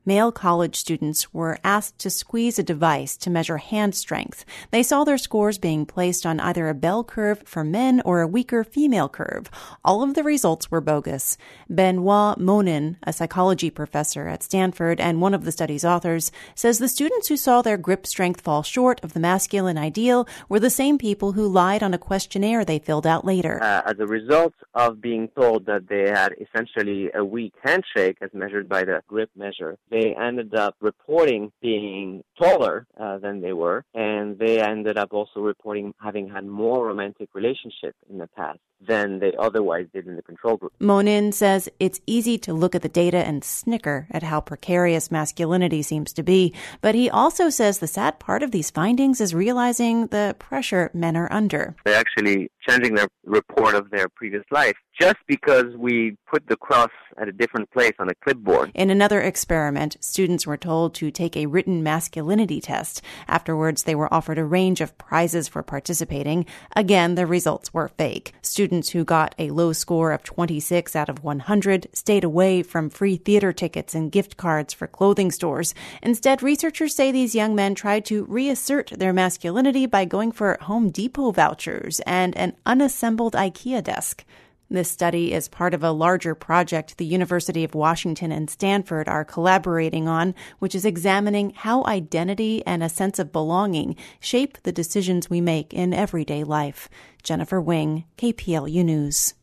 Male college students were asked to squeeze a device to measure hand strength. They saw their scores being placed on either a bell curve for men or a weaker female curve. All of the results were bogus. Benoit Monin, a psychology professor at Stanford and one of the study's authors, says the students who saw their grip strength fall short of the masculine ideal were the same people who lied on a questionnaire they filled out later. As a result of being told that they had essentially a weak handshake as measured by the grip measure, they ended up reporting being taller than they were, and they ended up also reporting having had more romantic relationships in the past than they otherwise did in the control group. Monin says it's easy to look at the data and snicker at how precarious masculinity seems to be, but he also says the sad part of these findings is realizing the pressure men are under. They're actually changing their report of their previous life just because we put the cross at a different place on a clipboard. In another experiment, students were told to take a written masculinity test. Afterwards, they were offered a range of prizes for participating. Again, the results were fake. Students who got a low score of 26 out of 100 stayed away from free theater tickets and gift cards for clothing stores. Instead, researchers say these young men tried to reassert their masculinity by going for Home Depot vouchers and an unassembled IKEA desk. This study is part of a larger project the University of Washington and Stanford are collaborating on, which is examining how identity and a sense of belonging shape the decisions we make in everyday life. Jennifer Wing, KPLU News.